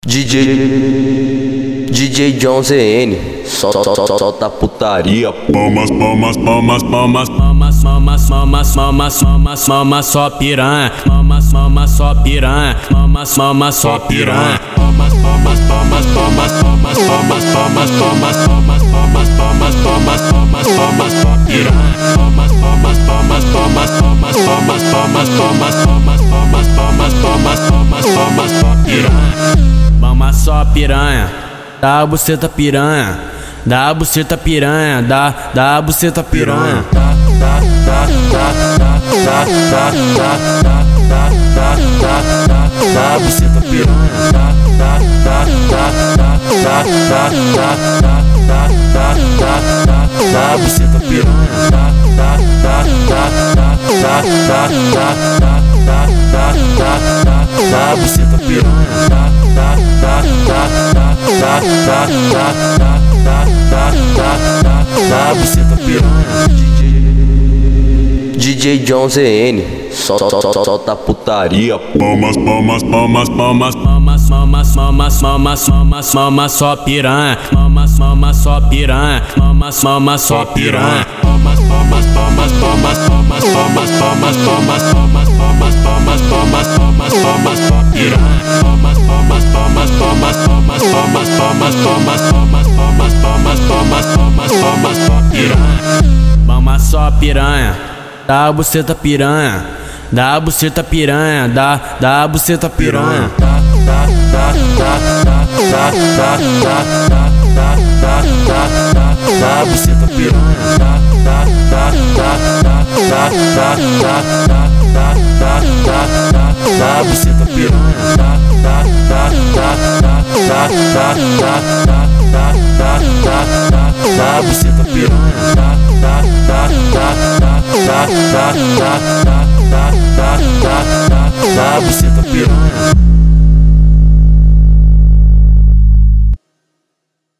DJ John ZN, solta putaria. Palmas, palmas, palmas, palmas, palmas, palmas, palmas, palmas, palmas, palmas, só piranha. Palmas, palmas, só piranha. Palmas, palmas, só piranha. Palmas, palmas, palmas, palmas, palmas, palmas, palmas, palmas, palmas, palmas, palmas, palmas, palmas, palmas, só piranha. Palmas, palmas, palmas, palmas, palmas, palmas, palmas, palmas, palmas, palmas, palmas, palmas, palmas, palmas, só piranha. Palmas, só piranha. Dá a buceta piranha. Dá a buceta piranha, dá a buceta piranha. Dá a buceta piranha. Dá a buceta piranha. Dá a buceta piranha. Dá a buceta piranha. DJ John ZN, solta putaria. Palmas, palmas, palmas, palmas, palmas, palmas, palmas, palmas, palmas, palmas, só piranha. Palmas, palmas, só piranha. Palmas, palmas, só piranha. Palmas, palmas, palmas, palmas, palmas, palmas, palmas, palmas, palmas, palmas, palmas, palmas, palmas, palmas, só piranha. Palmas, palmas, palmas, palmas, palmas, palmas, palmas, palmas, palmas, palmas, palmas, palmas, palmas, palmas, só piranha. Palmas, só piranha. Dá a buceta piranha. Dá a buceta piranha. Dá a buceta piranha. Dá a buceta piranha. Dá a buceta piranha. Dá a buceta piranha. Dá a buceta piranha.